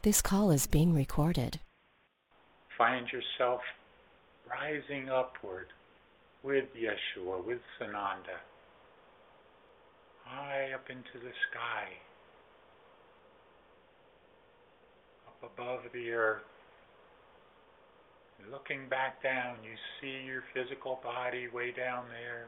This call is being recorded. Find yourself rising upward with Yeshua, with Sananda, high up into the sky, up above the earth. Looking back down, you see your physical body way down there.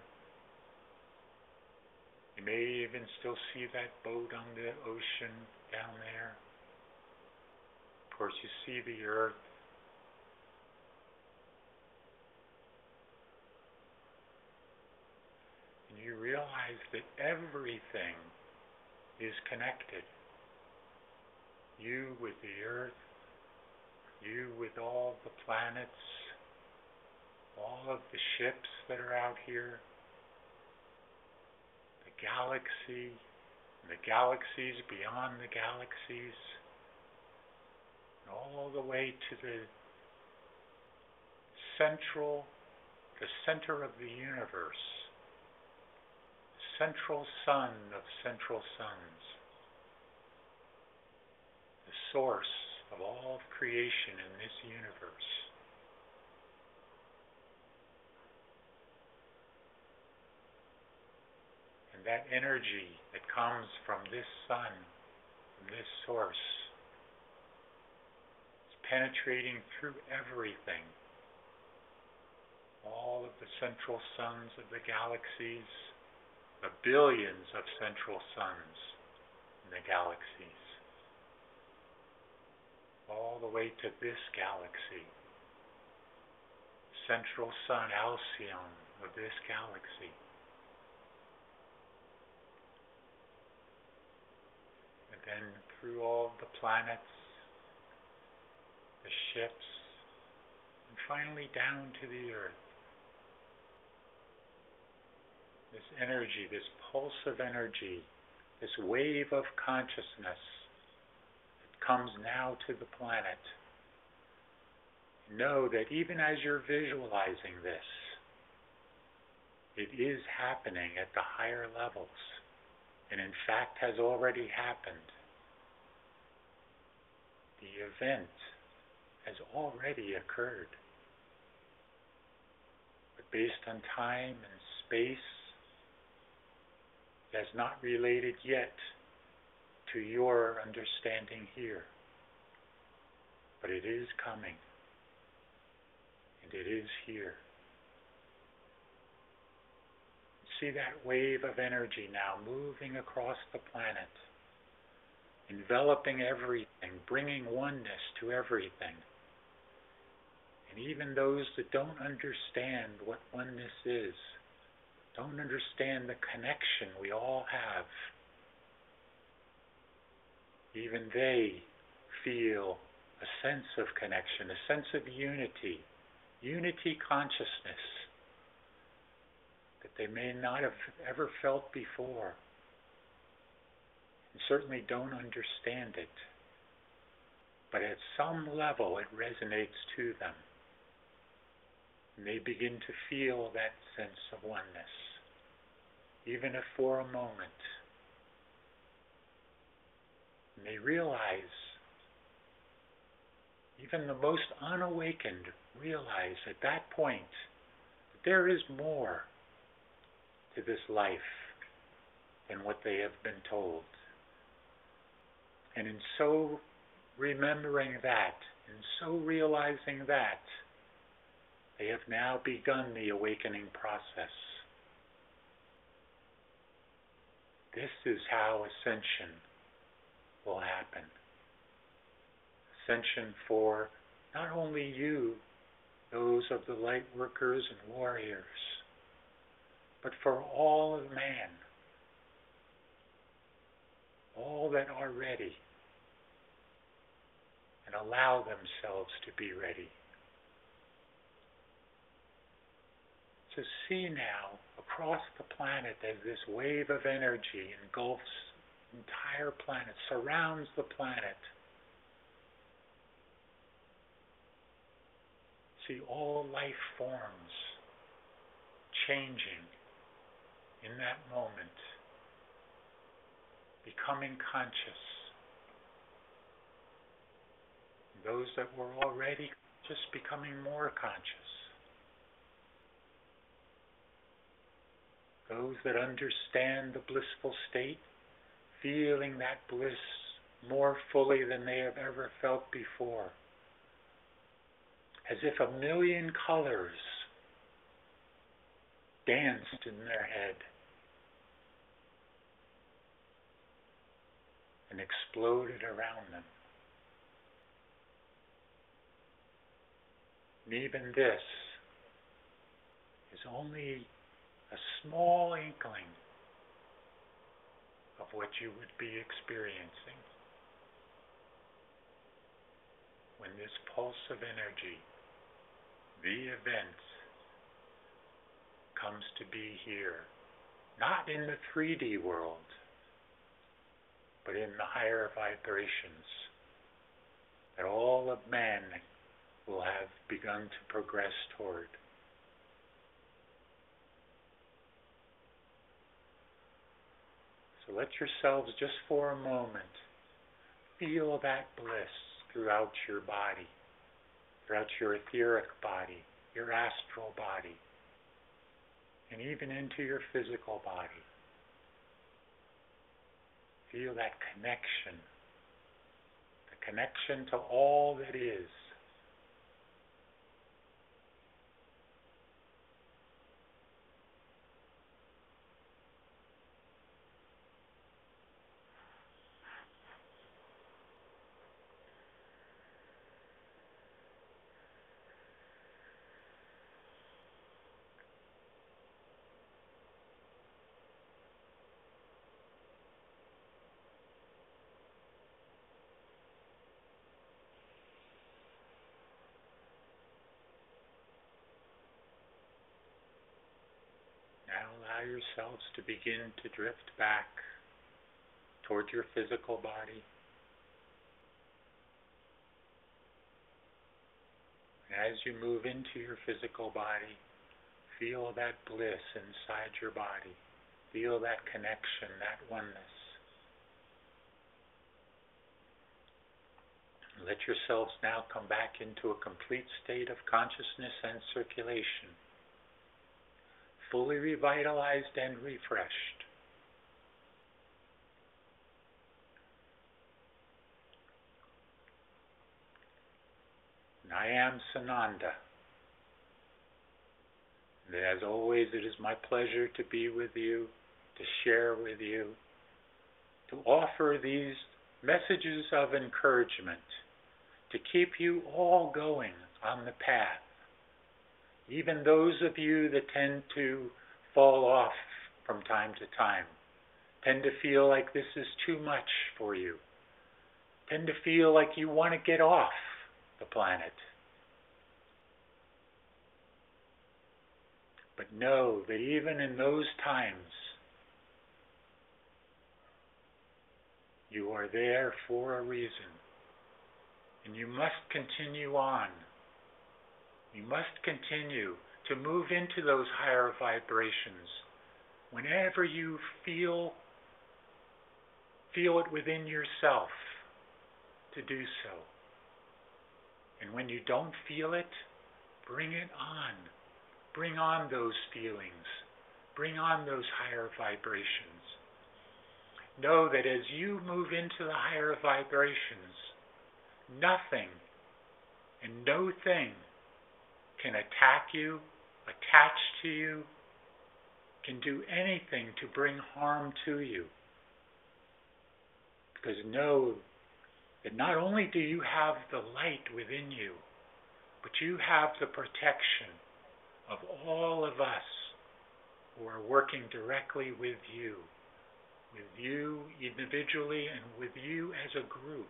You may even still see that boat on the ocean down there. Of course, you see the earth. And you realize that everything is connected. You with the earth, you with all the planets, all of the ships that are out here, the galaxy, and the galaxies beyond the galaxies, and all the way to the center of the universe, the central sun of central suns, the source of all of creation in this universe. And that energy that comes from this sun, from this source, is penetrating through everything. All of the central suns of the galaxies, the billions of central suns in the galaxies, all the way to this galaxy, central sun Alcyon of this galaxy. And then through all the planets, the ships, and finally down to the earth. This energy, this pulse of energy, this wave of consciousness comes now to the planet. Know that even as you're visualizing this, it is happening at the higher levels, and in fact has already happened. The event has already occurred. But based on time and space, it has not related yet to your understanding here. But it is coming, and it is here. See that wave of energy now moving across the planet, enveloping everything, bringing oneness to everything. And even those that don't understand what oneness is, don't understand the connection we all have, even they feel a sense of connection, a sense of unity consciousness that they may not have ever felt before, and certainly don't understand it. But at some level it resonates to them, and they begin to feel that sense of oneness, even if for a moment. And they realize, even the most unawakened realize at that point that there is more to this life than what they have been told. And in so remembering that, in so realizing that, they have now begun the awakening process. This is how ascension will happen. Ascension for not only you, those of the light workers and warriors, but for all of man, all that are ready and allow themselves to be ready. So see now across the planet as this wave of energy engulfs the entire planet, surrounds the planet. See all life forms changing in that moment, becoming conscious. those that were already just becoming more conscious, those that understand the blissful state, feeling that bliss more fully than they have ever felt before, as if 1,000,000 colors danced in their head and exploded around them. And even this is only a small inkling of what you would be experiencing when this pulse of energy, the event, comes to be here, not in the 3D world, but in the higher vibrations that all of man will have begun to progress toward. So let yourselves, just for a moment, feel that bliss throughout your body, throughout your etheric body, your astral body, and even into your physical body. Feel that connection, the connection to all that is. Now allow yourselves to begin to drift back toward your physical body. And as you move into your physical body, feel that bliss inside your body. Feel that connection, that oneness. Let yourselves now come back into a complete state of consciousness and circulation, fully revitalized and refreshed. And I am Sananda. And as always, it is my pleasure to be with you, to share with you, to offer these messages of encouragement, to keep you all going on the path. Even those of you that tend to fall off from time to time, tend to feel like this is too much for you, tend to feel like you want to get off the planet. But know that even in those times, you are there for a reason. And you must continue on. You must continue to move into those higher vibrations whenever you feel it within yourself to do so. And when you don't feel it, bring it on. Bring on those feelings. Bring on those higher vibrations. Know that as you move into the higher vibrations, nothing and no thing can attack you, attach to you, can do anything to bring harm to you. Because know that not only do you have the light within you, but you have the protection of all of us who are working directly with you individually and with you as a group.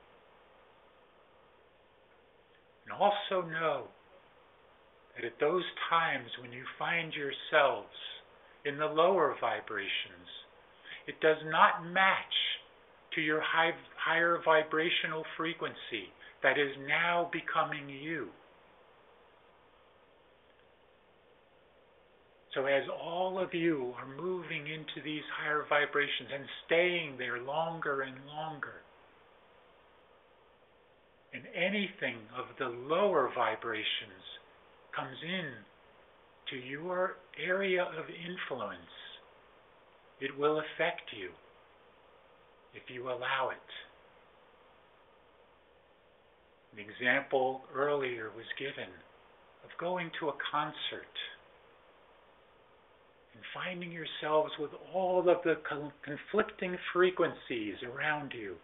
And also know that at those times when you find yourselves in the lower vibrations, it does not match to your higher vibrational frequency that is now becoming you. So as all of you are moving into these higher vibrations and staying there longer and longer, and anything of the lower vibrations comes in to your area of influence, it will affect you if you allow it. An example earlier was given of going to a concert and finding yourselves with all of the conflicting frequencies around you,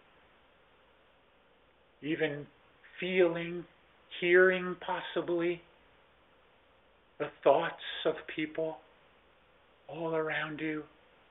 even feeling, hearing possibly the thoughts of people all around you,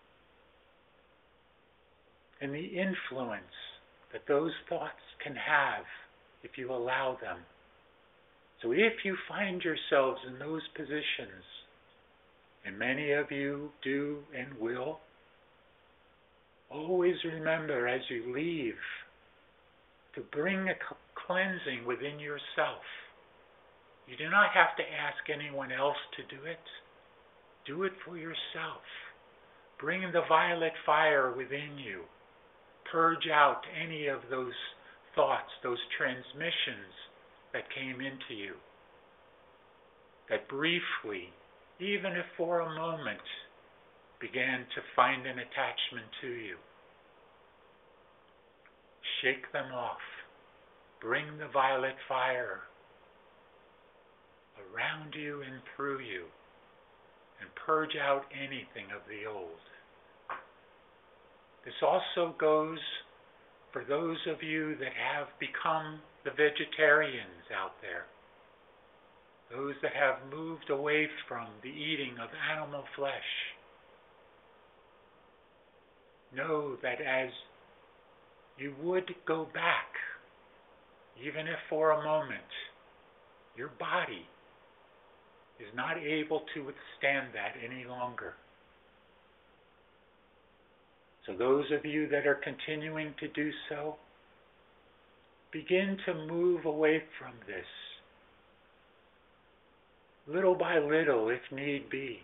and the influence that those thoughts can have if you allow them. So if you find yourselves in those positions, and many of you do and will, always remember as you leave to bring a cleansing within yourself. You do not have to ask anyone else to do it. Do it for yourself. Bring the violet fire within you. Purge out any of those thoughts, those transmissions that came into you, that briefly, even if for a moment, began to find an attachment to you. Shake them off. Bring the violet fire around you and through you, and purge out anything of the old. This also goes for those of you that have become the vegetarians out there, those that have moved away from the eating of animal flesh. Know that as you would go back, even if for a moment, your body is not able to withstand that any longer. So those of you that are continuing to do so, begin to move away from this, little by little if need be.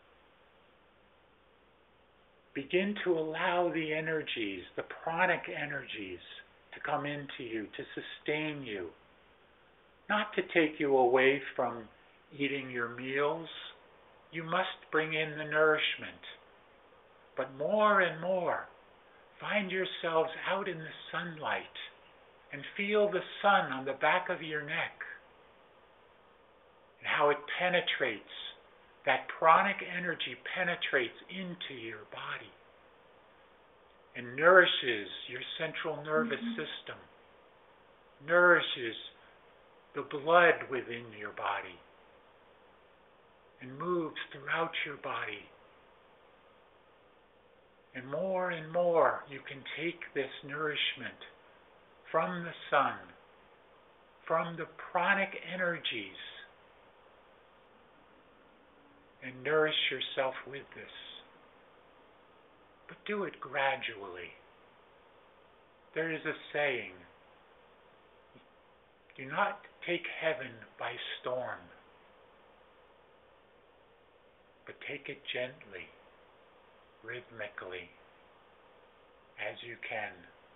Begin to allow the energies, the pranic energies, to come into you, to sustain you, not to take you away from eating your meals. You must bring in the nourishment. But more and more, find yourselves out in the sunlight and feel the sun on the back of your neck and how it penetrates, that pranic energy penetrates into your body and nourishes your central nervous system, nourishes the blood within your body, and moves throughout your body. And more you can take this nourishment from the sun, from the pranic energies, and nourish yourself with this. But do it gradually. There is a saying, do not take heaven by storm, but take it gently, rhythmically, as you can.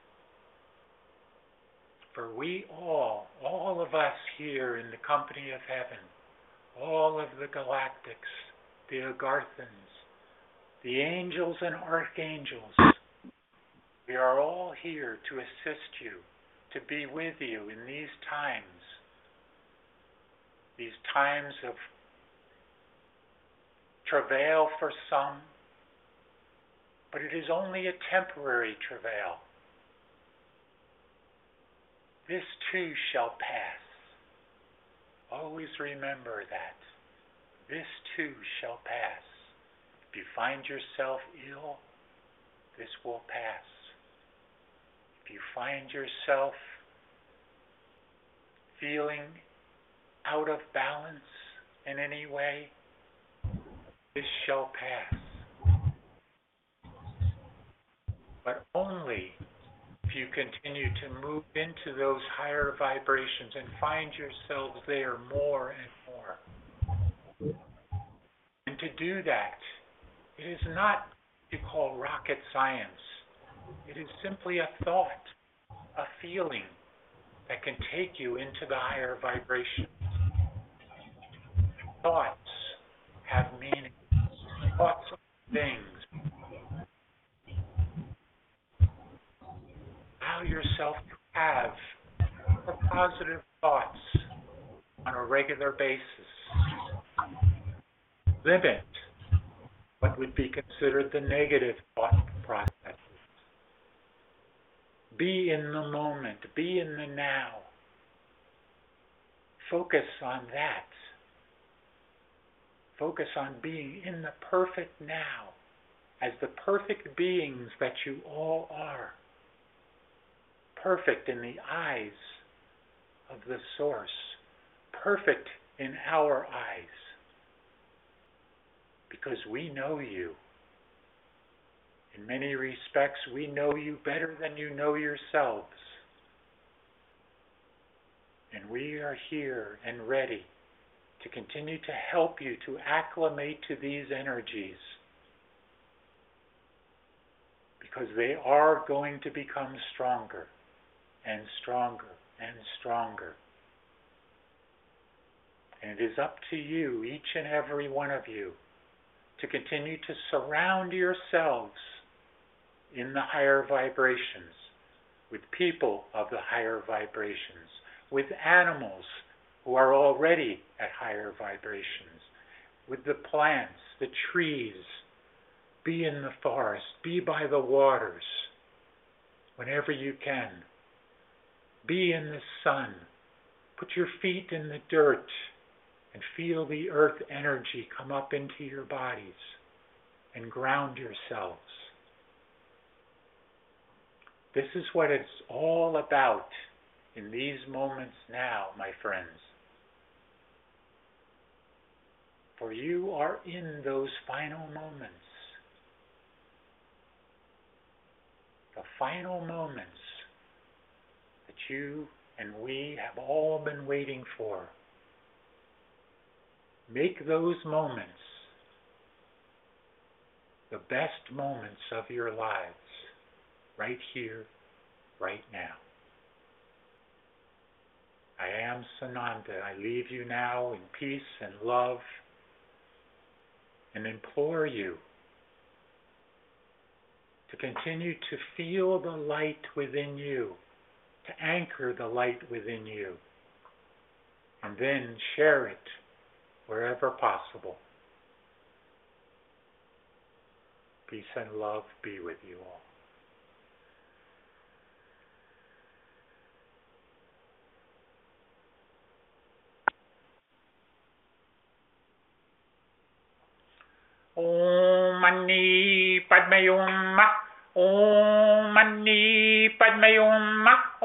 For we all of us here in the company of heaven, all of the galactics, the Agarthans, the angels and archangels, we are all here to assist you, to be with you in these times of travail for some, but it is only a temporary travail. This too shall pass. Always remember that. This too shall pass. If you find yourself ill, this will pass. If you find yourself feeling out of balance in any way, this shall pass. But only if you continue to move into those higher vibrations and find yourselves there more and more. And to do that, it is not what you call rocket science. It is simply a thought, a feeling that can take you into the higher vibration. Thoughts have meaning. Thoughts of things. Allow yourself to have more positive thoughts on a regular basis. Limit what would be considered the negative thought processes. Be in the moment. Be in the now. Focus on that. Focus on being in the perfect now, as the perfect beings that you all are. Perfect in the eyes of the Source. Perfect in our eyes. Because we know you. In many respects, we know you better than you know yourselves. And we are here and ready to continue to help you to acclimate to these energies. Because they are going to become stronger and stronger and stronger. And it is up to you, each and every one of you, to continue to surround yourselves in the higher vibrations, with people of the higher vibrations, with animals who are already at higher vibrations, with the plants, the trees. Be in the forest, be by the waters whenever you can. Be in the sun. Put your feet in the dirt and feel the earth energy come up into your bodies and ground yourselves. This is what it's all about in these moments now, my friends. For you are in those final moments. The final moments that you and we have all been waiting for. Make those moments the best moments of your lives, right here, right now. I am Sananda. I leave you now in peace and love, and implore you to continue to feel the light within you, to anchor the light within you, and then share it wherever possible. Peace and love be with you all. Om Mani Padme Hum. Om Mani Padme Hum.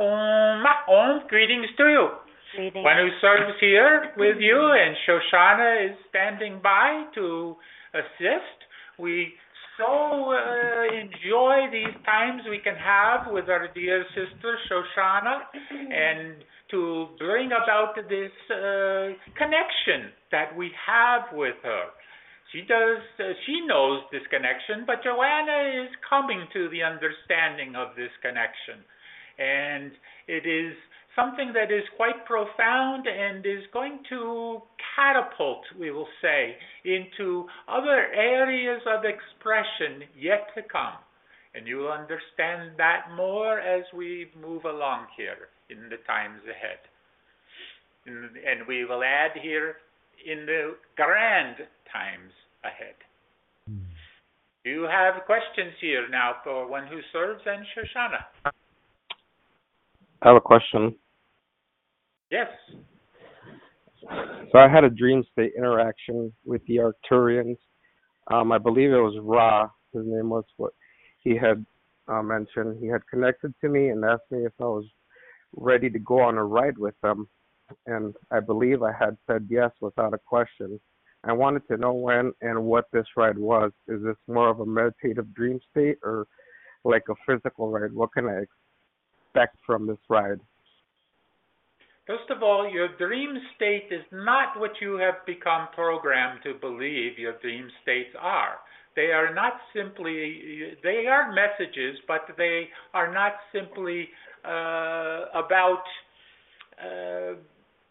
Om. Greetings to you. Greetings. One who serves here with you, and Shoshana is standing by to assist. We so enjoy these times we can have with our dear sister Shoshana, and to bring about this connection that we have with her. She knows this connection, but Joanna is coming to the understanding of this connection. And it is something that is quite profound and is going to catapult, we will say, into other areas of expression yet to come. And you will understand that more as we move along here in the times ahead. And we will add here in the grand times ahead. Do you have questions here now for one who serves and Shoshana? I have a question. Yes. So I had a dream state interaction with the Arcturians. I believe it was Ra, his name was, what he had mentioned. He had connected to me and asked me if I was ready to go on a ride with them. And I believe I had said yes without a question. I wanted to know when and what this ride was. Is this more of a meditative dream state or like a physical ride? What can I expect from this ride? First of all, your dream state is not what you have become programmed to believe your dream states are. They are not simply, they are messages, but they are not simply about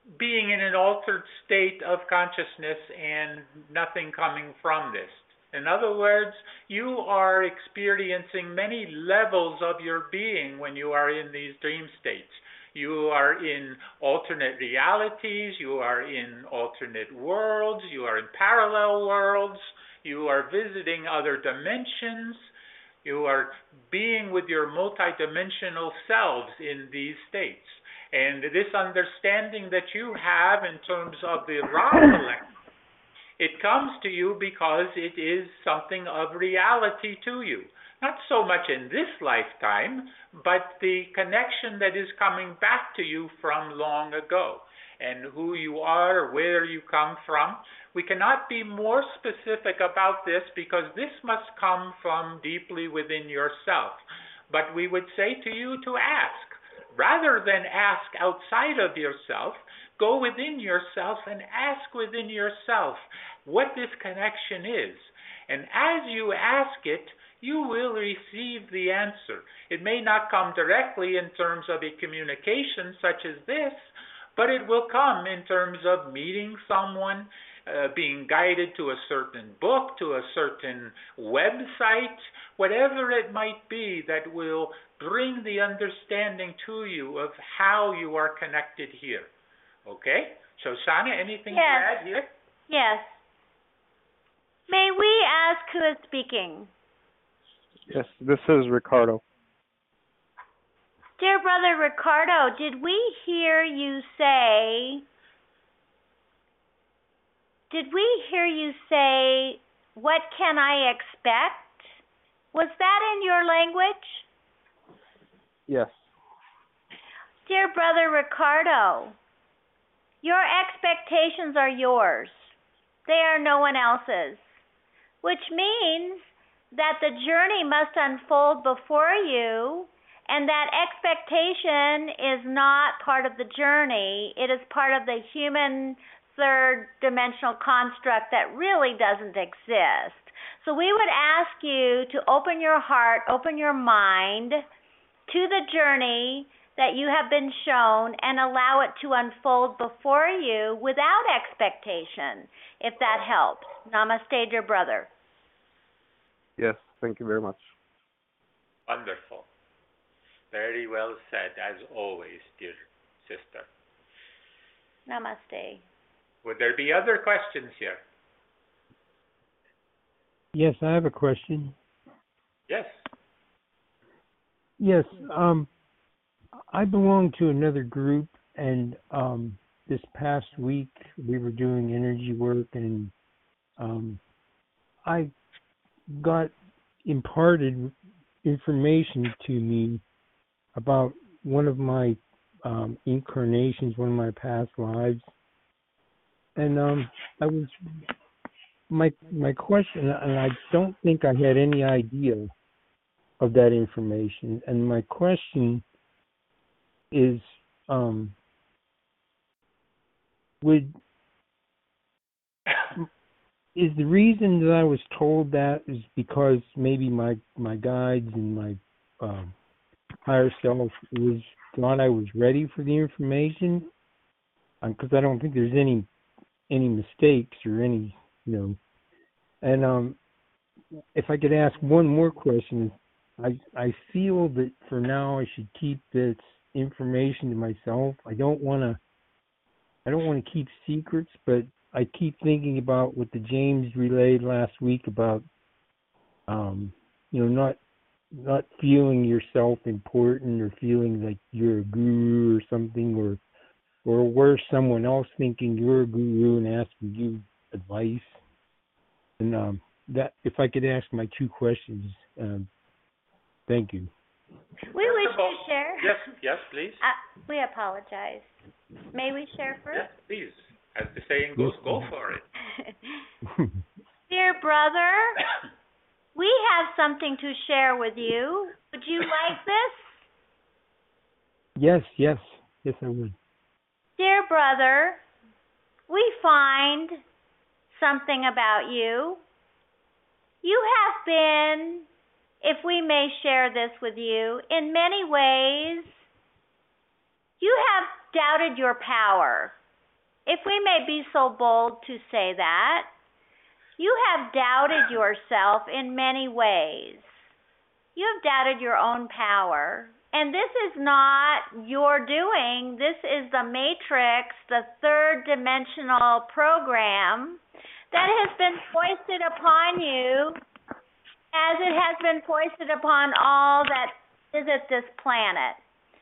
being in an altered state of consciousness and nothing coming from this. In other words, you are experiencing many levels of your being when you are in these dream states. You are in alternate realities, you are in alternate worlds, you are in parallel worlds, you are visiting other dimensions, you are being with your multidimensional selves in these states. And this understanding that you have in terms of the Ra collective, it comes to you because it is something of reality to you. Not so much in this lifetime, but the connection that is coming back to you from long ago, and who you are, where you come from. We cannot be more specific about this because this must come from deeply within yourself. But we would say to you to ask. Rather than ask outside of yourself, go within yourself and ask within yourself what this connection is. And as you ask it, you will receive the answer. It may not come directly in terms of a communication such as this, but it will come in terms of meeting someone, being guided to a certain book, to a certain website, whatever it might be that will bring the understanding to you of how you are connected here. Okay? So, Sana, anything to add here? Yes. May we ask who is speaking? Yes, this is Ricardo. Dear Brother Ricardo, did we hear you say, what can I expect? Was that in your language? Yes. Dear Brother Ricardo, your expectations are yours. They are no one else's, which means that the journey must unfold before you, and that expectation is not part of the journey. It is part of the human third-dimensional construct that really doesn't exist. So we would ask you to open your heart, open your mind to the journey that you have been shown and allow it to unfold before you without expectation, if that helps. Namaste, dear brother. Yes, thank you very much. Wonderful. Very well said, as always, dear sister. Namaste. Would there be other questions here? Yes, I have a question. Yes. Yes, I belong to another group, and this past week we were doing energy work, and I got imparted information to me about one of my incarnations, one of my past lives, and I was my question, and I don't think I had any idea of that information, and my question is, is the reason that I was told that is because maybe my guides and my higher self thought I was ready for the information? Because I don't think there's any mistakes or any, And if I could ask one more question, I feel that for now I should keep this information to myself. I don't want to keep secrets, but I keep thinking about what the James relayed last week about, not feeling yourself important or feeling like you're a guru or something, or worse, someone else thinking you're a guru and asking you advice. And that, if I could ask my two questions, thank you. We wish to share. Yes, please. We apologize. May we share first? Yes, please. As the saying goes, go for it. Dear brother, we have something to share with you. Would you like this? Yes, I would. Dear brother, we find something about you. You have been, if we may share this with you, in many ways, you have doubted your power. if we may be so bold to say that, you have doubted yourself in many ways. You have doubted your own power. And this is not your doing. This is the matrix, the third dimensional program that has been foisted upon you as it has been foisted upon all that visit this planet.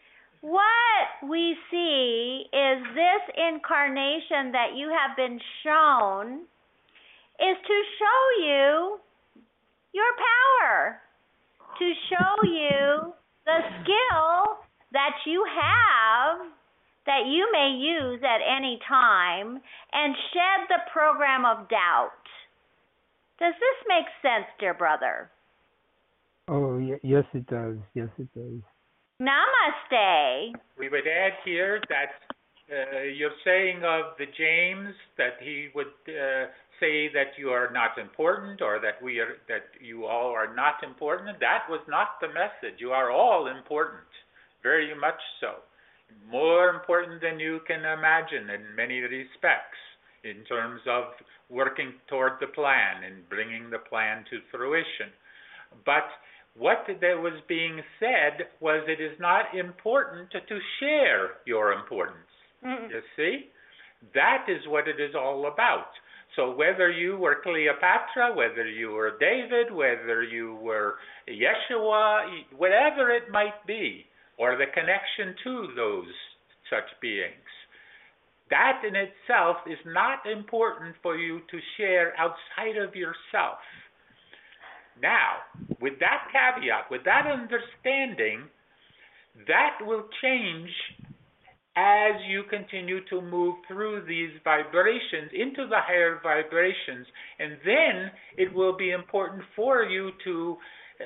What we see is this incarnation that you have been shown is to show you your power, to show you the skill that you have that you may use at any time and shed the program of doubt. Does this make sense, dear brother? Oh, yes, it does. Yes, it does. Namaste. We would add here that you're saying of the James that he would say that you are not important, or that you all are not important. That was not the message. You are all important, very much so. More important than you can imagine in many respects, in terms of working toward the plan and bringing the plan to fruition. But what that was being said was it is not important to share your importance. You see? That is what it is all about. So whether you were Cleopatra, whether you were David, whether you were Yeshua, whatever it might be, or the connection to those such beings, that in itself is not important for you to share outside of yourself. Now, with that caveat, with that understanding, that will change as you continue to move through these vibrations into the higher vibrations, and then it will be important for you to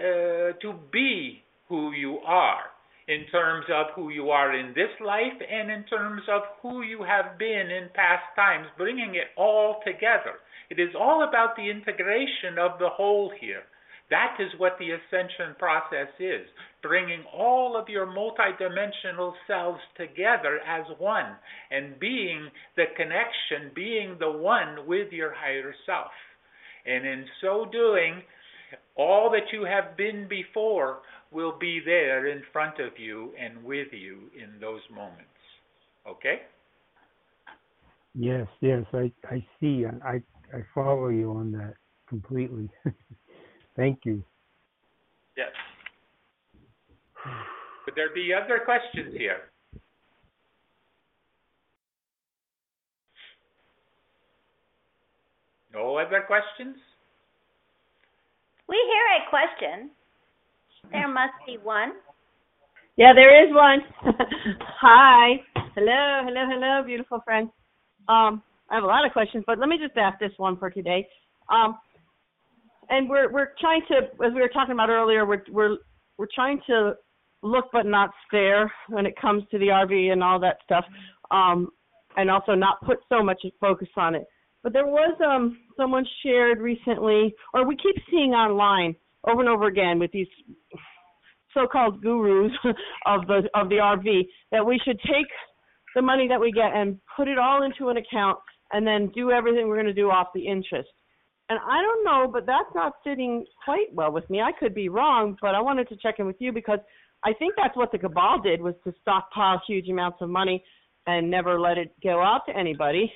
be who you are, in terms of who you are in this life and in terms of who you have been in past times, bringing it all together. It is all about the integration of the whole here. That is what the ascension process is, bringing all of your multidimensional selves together as one and being the connection, being the one with your higher self. And in so doing, all that you have been before will be there in front of you and with you in those moments. Okay? Yes, I see. I follow you on that completely. Thank you. Yes. Would there be other questions here? No other questions? We hear a question. There must be one. Yeah, there is one. Hi. Hello, beautiful friends. I have a lot of questions, but let me just ask this one for today. And we're trying to, as we were talking about earlier, we're trying to look but not stare when it comes to the RV and all that stuff, and also not put so much focus on it. But there was someone shared recently, or we keep seeing online over and over again with these so-called gurus of the RV, that we should take the money that we get and put it all into an account and then do everything we're going to do off the interest. And I don't know, but that's not sitting quite well with me. I could be wrong, but I wanted to check in with you because I think that's what the cabal did, was to stockpile huge amounts of money and never let it go out to anybody.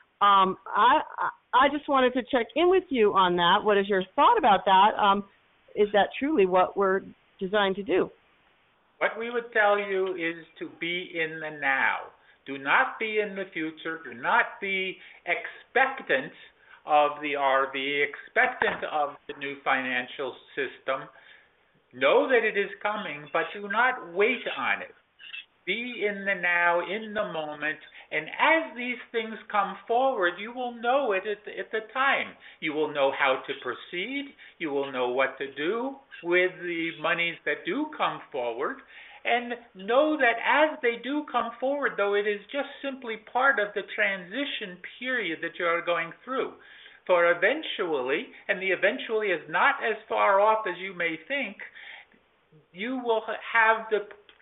I just wanted to check in with you on that. What is your thought about that? Is that truly what we're designed to do? What we would tell you is to be in the now. Do not be in the future. Do not be expectant of the RV, expectant of the new financial system. Know that it is coming, but do not wait on it. Be in the now, in the moment, and as these things come forward, you will know it at the time. You will know how to proceed. You will know what to do with the monies that do come forward. And know that as they do come forward, though, it is just simply part of the transition period that you are going through. For eventually, and the eventually is not as far off as you may think, you will have the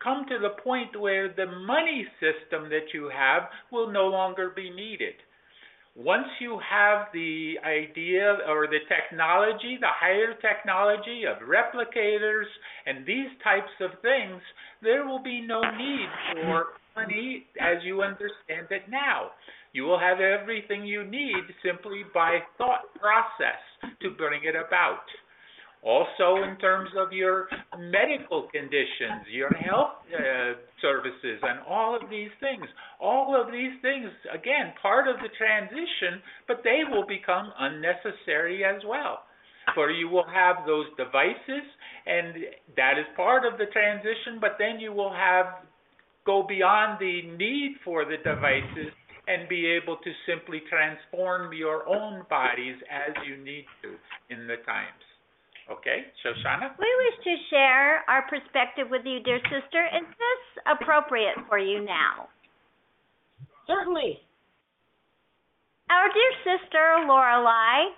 come to the point where the money system that you have will no longer be needed. Once you have the idea or the technology, the higher technology of replicators and these types of things, there will be no need for money as you understand it now. You will have everything you need simply by thought process to bring it about. Also, in terms of your medical conditions, your health services, and all of these things, again, part of the transition, but they will become unnecessary as well. For you will have those devices, and that is part of the transition, but then you will go beyond the need for the devices and be able to simply transform your own bodies as you need to in the times. Okay, Shoshana? We wish to share our perspective with you, dear sister. Is this appropriate for you now? Certainly. Our dear sister, Lorelei,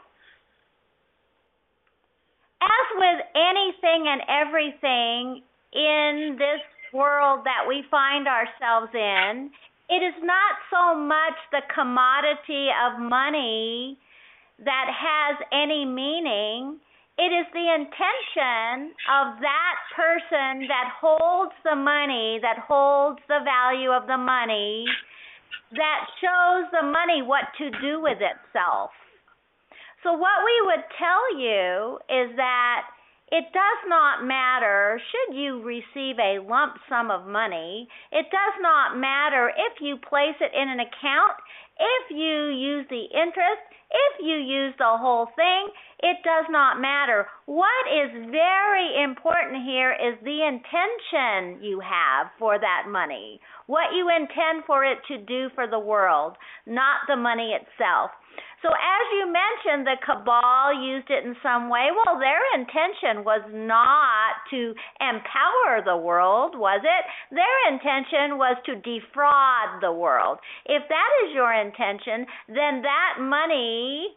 as with anything and everything in this world that we find ourselves in, it is not so much the commodity of money that has any meaning. It is the intention of that person that holds the money, that holds the value of the money, that shows the money what to do with itself. So what we would tell you is that it does not matter should you receive a lump sum of money. It does not matter if you place it in an account, if you use the interest, if you use the whole thing. It does not matter. What is very important here is the intention you have for that money, what you intend for it to do for the world, not the money itself. So as you mentioned, the cabal used it in some way. Well, their intention was not to empower the world, was it? Their intention was to defraud the world. If that is your intention, then that money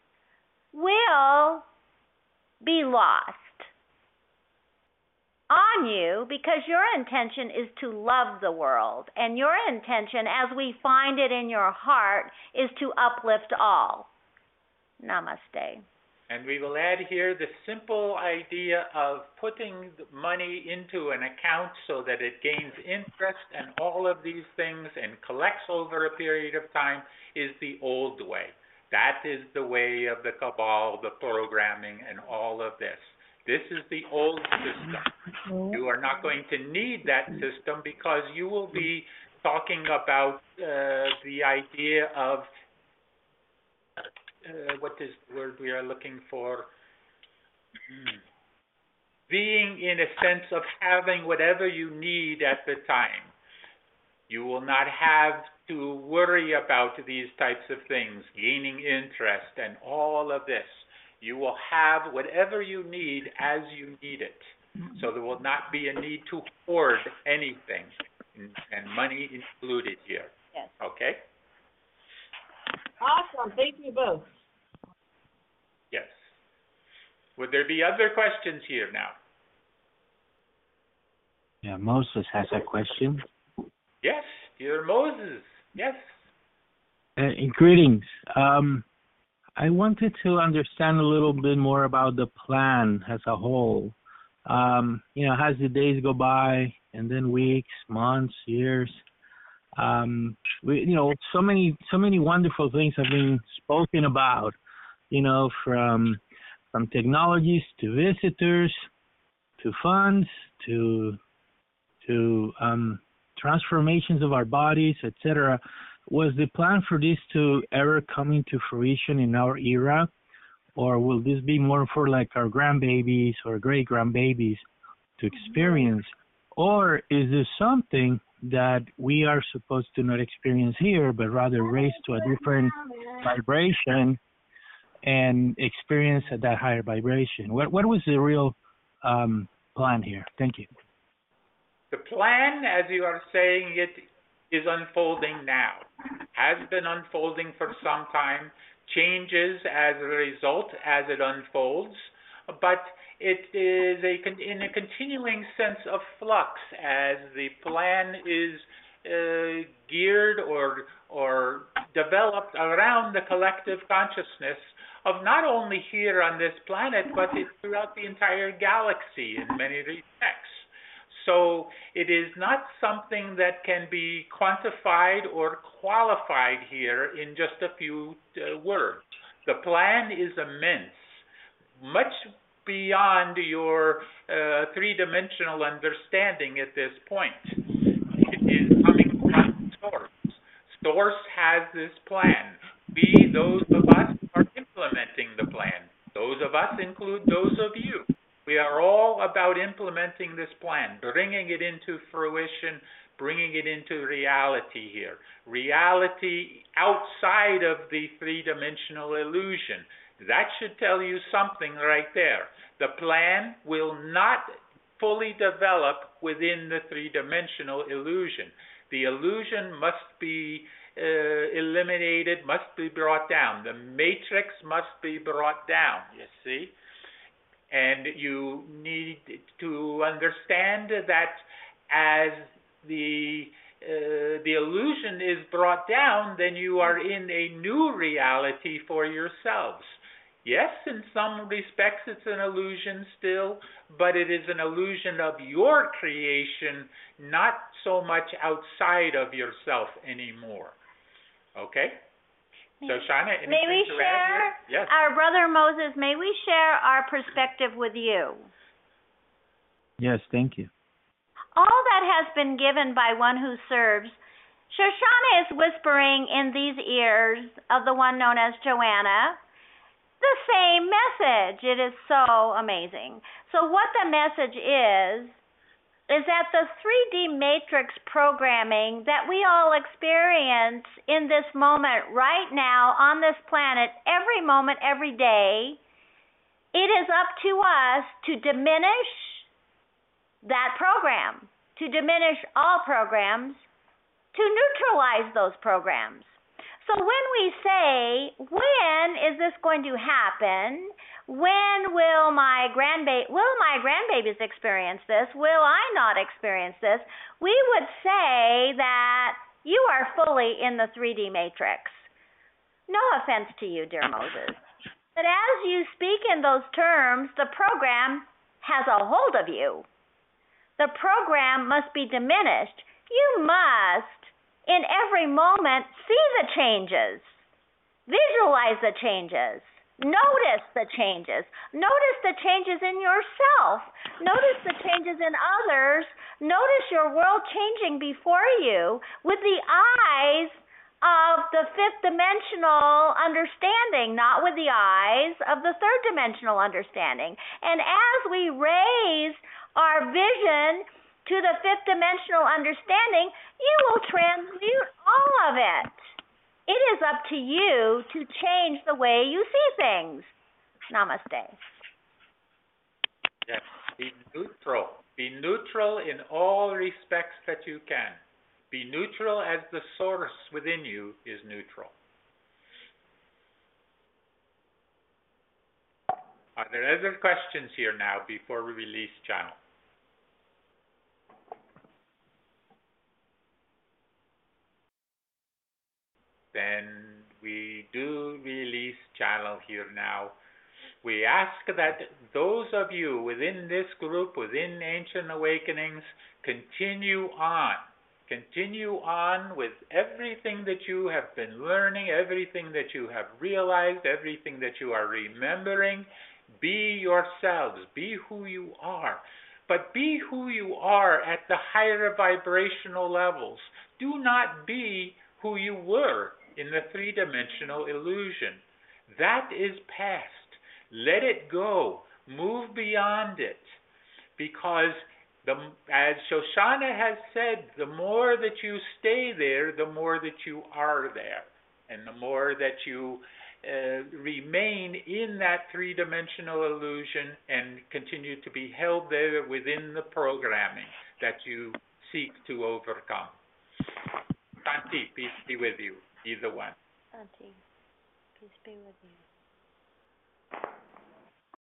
will be lost on you, because your intention is to love the world, and your intention, as we find it in your heart, is to uplift all. Namaste. And we will add here the simple idea of putting the money into an account so that it gains interest and all of these things and collects over a period of time is the old way. That is the way of the cabal, the programming, and all of this. This is the old system. You are not going to need that system because you will be talking about the idea of, what is the word we are looking for? Being in a sense of having whatever you need at the time. You will not have to worry about these types of things, gaining interest and all of this. You will have whatever you need as you need it. So there will not be a need to hoard anything, and money included here. Yes. Okay? Awesome. Thank you both. Yes. Would there be other questions here now? Yeah, Moses has a question. Yes, dear Moses. Yes. Greetings. I wanted to understand a little bit more about the plan as a whole. As the days go by, and then weeks, months, years, so many wonderful things have been spoken about. From technologies to visitors, to funds, to transformations of our bodies, etc. Was the plan for this to ever come into fruition in our era, or will this be more for like our grandbabies or great-grandbabies to experience? Or is this something that we are supposed to not experience here, but rather raise to a different vibration and experience at that higher vibration? What was the real plan here? Thank you. The plan, as you are saying it, is unfolding now, has been unfolding for some time, changes as a result as it unfolds, but it is in a continuing sense of flux as the plan is geared or developed around the collective consciousness of not only here on this planet, but throughout the entire galaxy in many respects. So it is not something that can be quantified or qualified here in just a few words. The plan is immense, much beyond your three-dimensional understanding at this point. It is coming from Source. Source has this plan. We, those of us, are implementing the plan. Those of us include those of you. We are all about implementing this plan, bringing it into fruition, bringing it into reality here. Reality outside of the three-dimensional illusion. That should tell you something right there. The plan will not fully develop within the three-dimensional illusion. The illusion must be eliminated, must be brought down. The matrix must be brought down, you see? And you need to understand that as the illusion is brought down, then you are in a new reality for yourselves. Yes, in some respects it's an illusion still, but it is an illusion of your creation, not so much outside of yourself anymore. Okay? So, Shauna, anything may we to share, add here? Yes. Our brother Moses, may we share our perspective with you? Yes, thank you. All that has been given by one who serves, Shoshana is whispering in these ears of the one known as Joanna the same message. It is so amazing. So what the message is that the 3D matrix programming that we all experience in this moment right now on this planet, every moment, every day, it is up to us to diminish that program, to diminish all programs, to neutralize those programs. So when we say, when is this going to happen? When will my grandbabies experience this? Will I not experience this? We would say that you are fully in the 3D matrix. No offense to you, dear Moses. But as you speak in those terms, the program has a hold of you. The program must be diminished. You must, in every moment, see the changes. Visualize the changes. Notice the changes. Notice the changes in yourself. Notice the changes in others. Notice your world changing before you with the eyes of the fifth dimensional understanding, not with the eyes of the third dimensional understanding. And as we raise our vision to the fifth dimensional understanding, you will transmute all of it. It is up to you to change the way you see things. Namaste. Yes, be neutral. Be neutral in all respects that you can. Be neutral as the source within you is neutral. Are there other questions here now before we release channel? Then we do release channel here now. We ask that those of you within this group, within Ancient Awakenings, continue on. Continue on with everything that you have been learning, everything that you have realized, everything that you are remembering. Be yourselves. Be who you are. But be who you are at the higher vibrational levels. Do not be who you were in the three-dimensional illusion. That is past. Let it go. Move beyond it. Because as Shoshana has said, the more that you stay there, the more that you are there. And the more that you remain in that three-dimensional illusion and continue to be held there within the programming that you seek to overcome. Santi, peace be with you. Either one. Auntie, peace be with you.